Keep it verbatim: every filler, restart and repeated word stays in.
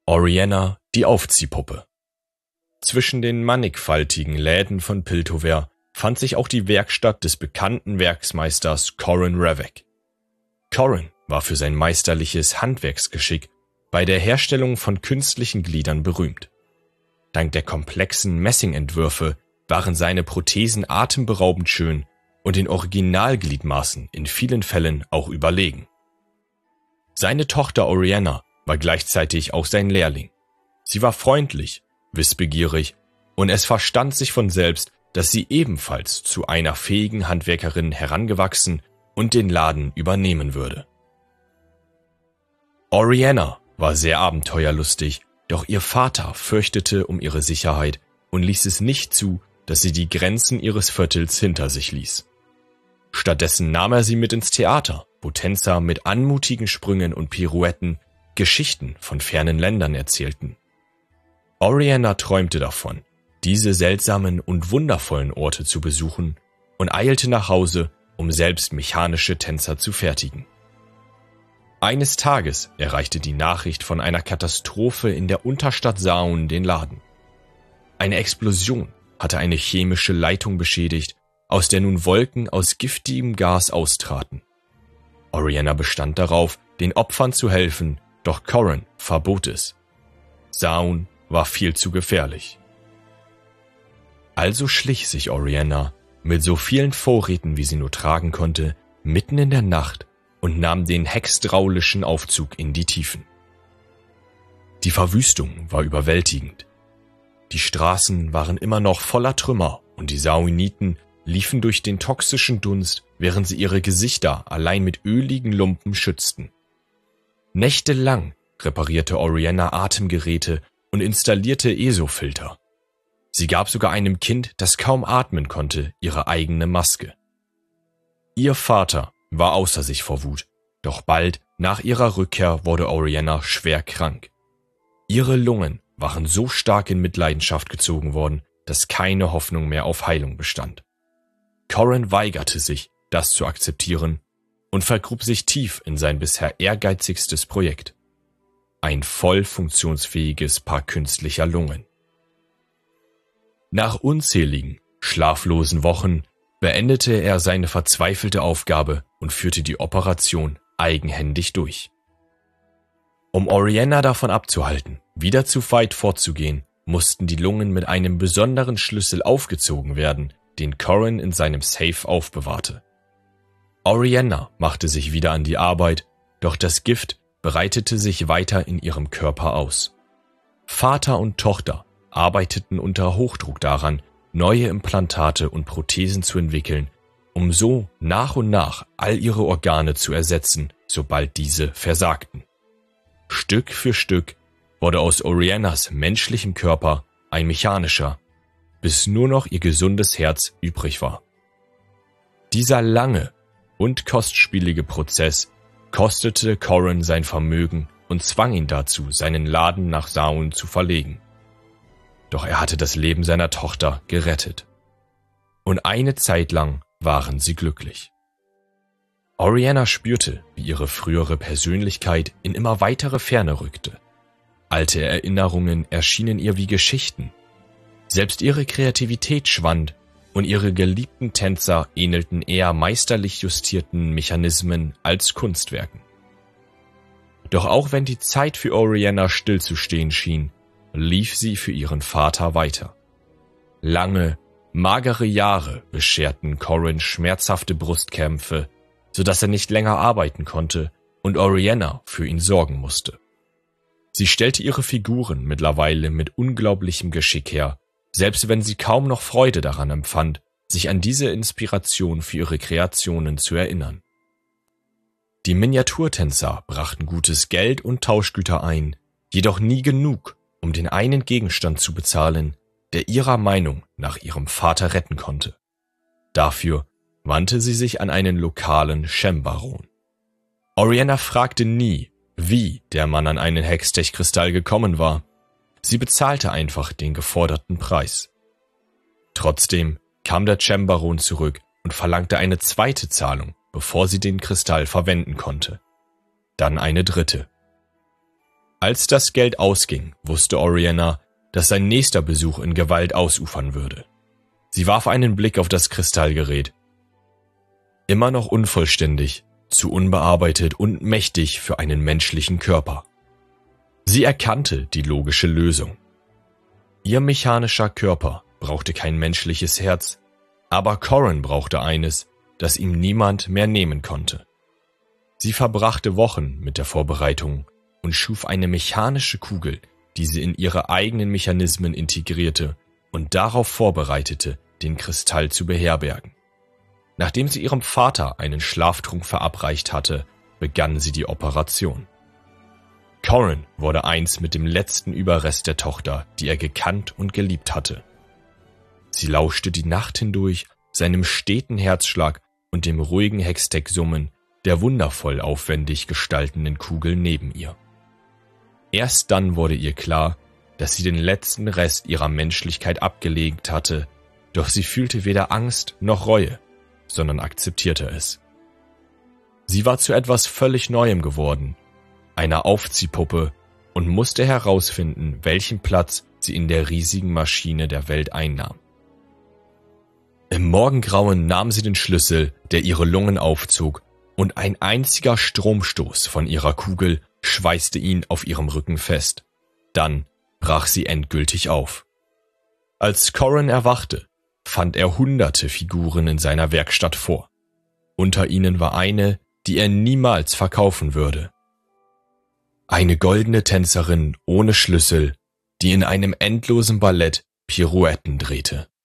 Orianna, die Aufziehpuppe. Zwischen den mannigfaltigen Läden von Piltover fand sich auch die Werkstatt des bekannten Werksmeisters Corin Revek. Corin war für sein meisterliches Handwerksgeschick bei der Herstellung von künstlichen Gliedern berühmt. Dank der komplexen Messingentwürfe waren seine Prothesen atemberaubend schön und den Originalgliedmaßen in vielen Fällen auch überlegen. Seine Tochter Orianna war gleichzeitig auch sein Lehrling. Sie war freundlich, wissbegierig und es verstand sich von selbst, dass sie ebenfalls zu einer fähigen Handwerkerin herangewachsen und den Laden übernehmen würde. Orianna war sehr abenteuerlustig, doch ihr Vater fürchtete um ihre Sicherheit und ließ es nicht zu, dass sie die Grenzen ihres Viertels hinter sich ließ. Stattdessen nahm er sie mit ins Theater, wo Tänzer mit anmutigen Sprüngen und Pirouetten Geschichten von fernen Ländern erzählten. Orianna träumte davon, diese seltsamen und wundervollen Orte zu besuchen und eilte nach Hause, um selbst mechanische Tänzer zu fertigen. Eines Tages erreichte die Nachricht von einer Katastrophe in der Unterstadt Saun den Laden. Eine Explosion hatte eine chemische Leitung beschädigt, aus der nun Wolken aus giftigem Gas austraten. Orianna bestand darauf, den Opfern zu helfen, doch Corin verbot es. Saun war viel zu gefährlich. Also schlich sich Orianna mit so vielen Vorräten, wie sie nur tragen konnte, mitten in der Nacht und nahm den hexdraulischen Aufzug in die Tiefen. Die Verwüstung war überwältigend. Die Straßen waren immer noch voller Trümmer und die Sauniten liefen durch den toxischen Dunst, während sie ihre Gesichter allein mit öligen Lumpen schützten. Nächtelang reparierte Orianna Atemgeräte und installierte E S O-Filter. Sie gab sogar einem Kind, das kaum atmen konnte, ihre eigene Maske. Ihr Vater war außer sich vor Wut, doch bald nach ihrer Rückkehr wurde Orianna schwer krank. Ihre Lungen waren so stark in Mitleidenschaft gezogen worden, dass keine Hoffnung mehr auf Heilung bestand. Corin weigerte sich, das zu akzeptieren und vergrub sich tief in sein bisher ehrgeizigstes Projekt. Ein voll funktionsfähiges Paar künstlicher Lungen. Nach unzähligen, schlaflosen Wochen beendete er seine verzweifelte Aufgabe und führte die Operation eigenhändig durch. Um Orianna davon abzuhalten, wieder zu Veit vorzugehen, mussten die Lungen mit einem besonderen Schlüssel aufgezogen werden, den Corin in seinem Safe aufbewahrte. Orianna machte sich wieder an die Arbeit, doch das Gift breitete sich weiter in ihrem Körper aus. Vater und Tochter arbeiteten unter Hochdruck daran, neue Implantate und Prothesen zu entwickeln, um so nach und nach all ihre Organe zu ersetzen, sobald diese versagten. Stück für Stück wurde aus Oriannas menschlichem Körper ein mechanischer, bis nur noch ihr gesundes Herz übrig war. Dieser lange und kostspielige Prozess kostete Corin sein Vermögen und zwang ihn dazu, seinen Laden nach Saun zu verlegen. Doch er hatte das Leben seiner Tochter gerettet. Und eine Zeit lang waren sie glücklich. Orianna spürte, wie ihre frühere Persönlichkeit in immer weitere Ferne rückte. Alte Erinnerungen erschienen ihr wie Geschichten. Selbst ihre Kreativität schwand und ihre geliebten Tänzer ähnelten eher meisterlich justierten Mechanismen als Kunstwerken. Doch auch wenn die Zeit für Orianna stillzustehen schien, lief sie für ihren Vater weiter. Lange, magere Jahre bescherten Corin schmerzhafte Brustkämpfe, sodass er nicht länger arbeiten konnte und Orianna für ihn sorgen musste. Sie stellte ihre Figuren mittlerweile mit unglaublichem Geschick her, selbst wenn sie kaum noch Freude daran empfand, sich an diese Inspiration für ihre Kreationen zu erinnern. Die Miniaturtänzer brachten gutes Geld und Tauschgüter ein, jedoch nie genug, um den einen Gegenstand zu bezahlen, der ihrer Meinung nach ihrem Vater retten konnte. Dafür wandte sie sich an einen lokalen Shembaron. Orianna fragte nie, wie der Mann an einen Hextech-Kristall gekommen war. Sie bezahlte einfach den geforderten Preis. Trotzdem kam der Shembaron zurück und verlangte eine zweite Zahlung, bevor sie den Kristall verwenden konnte. Dann eine dritte. Als das Geld ausging, wusste Orianna, dass sein nächster Besuch in Gewalt ausufern würde. Sie warf einen Blick auf das Kristallgerät. Immer noch unvollständig, zu unbearbeitet und mächtig für einen menschlichen Körper. Sie erkannte die logische Lösung. Ihr mechanischer Körper brauchte kein menschliches Herz, aber Corran brauchte eines, das ihm niemand mehr nehmen konnte. Sie verbrachte Wochen mit der Vorbereitung und schuf eine mechanische Kugel, die sie in ihre eigenen Mechanismen integrierte und darauf vorbereitete, den Kristall zu beherbergen. Nachdem sie ihrem Vater einen Schlaftrunk verabreicht hatte, begann sie die Operation. Corran wurde eins mit dem letzten Überrest der Tochter, die er gekannt und geliebt hatte. Sie lauschte die Nacht hindurch seinem steten Herzschlag und dem ruhigen Hextech-Summen der wundervoll aufwendig gestaltenden Kugel neben ihr. Erst dann wurde ihr klar, dass sie den letzten Rest ihrer Menschlichkeit abgelegt hatte, doch sie fühlte weder Angst noch Reue, sondern akzeptierte es. Sie war zu etwas völlig Neuem geworden, einer Aufziehpuppe, und musste herausfinden, welchen Platz sie in der riesigen Maschine der Welt einnahm. Im Morgengrauen nahm sie den Schlüssel, der ihre Lungen aufzog, und ein einziger Stromstoß von ihrer Kugel schweißte ihn auf ihrem Rücken fest. Dann brach sie endgültig auf. Als Corran erwachte, fand er hunderte Figuren in seiner Werkstatt vor. Unter ihnen war eine, die er niemals verkaufen würde. Eine goldene Tänzerin ohne Schlüssel, die in einem endlosen Ballett Pirouetten drehte.